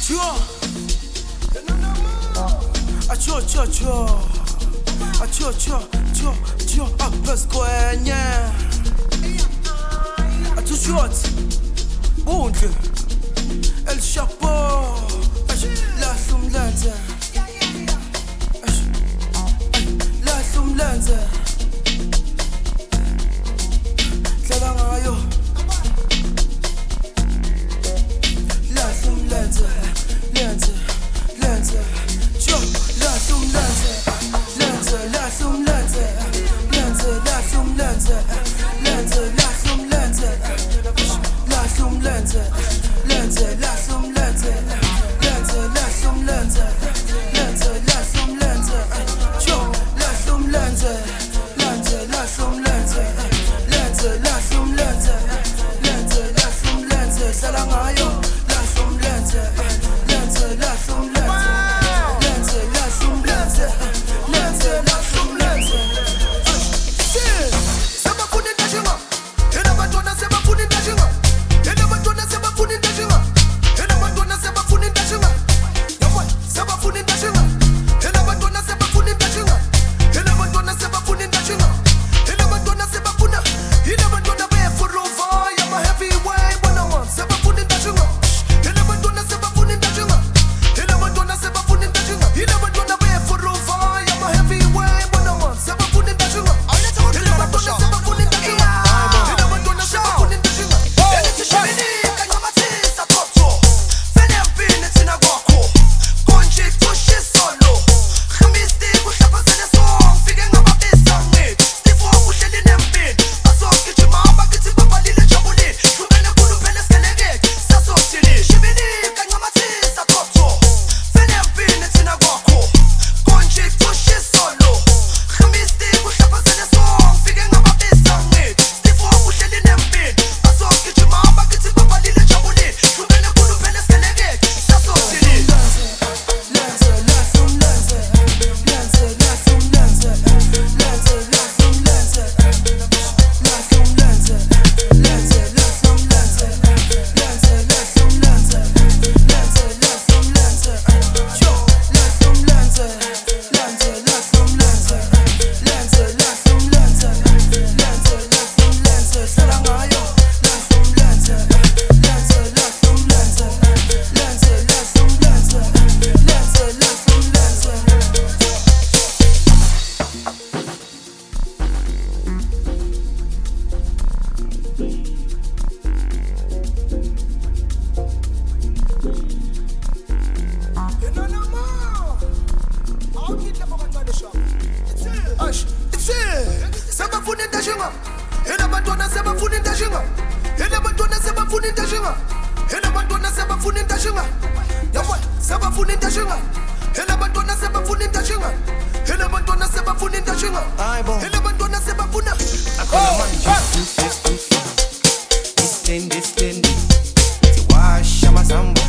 El chapeau, la sumlanza, la sumlanza, tlala ngayo, la sumlanza, lanza, lanza, yo, la sumlanza, lanza, la sumlanza, lanza, la sumlanza, lanza, la sumlanza, la sumlanza. Lanza, la sum lanza, lanza, la sum lanza, lanza, la sum lanza, yo, la sum lanza, lanza, la sum lanza, lanza, la sum lanza, lanza, la sum lanza, salangayo, la sum lanza, lanza, la sum lanza, lanza, la sum lanza, lanza, la sum lanza. Sama kuni tajima, ena batona sama kuni tajima, ena batona sama kuni tajima. This, it's wash, I'm a samba.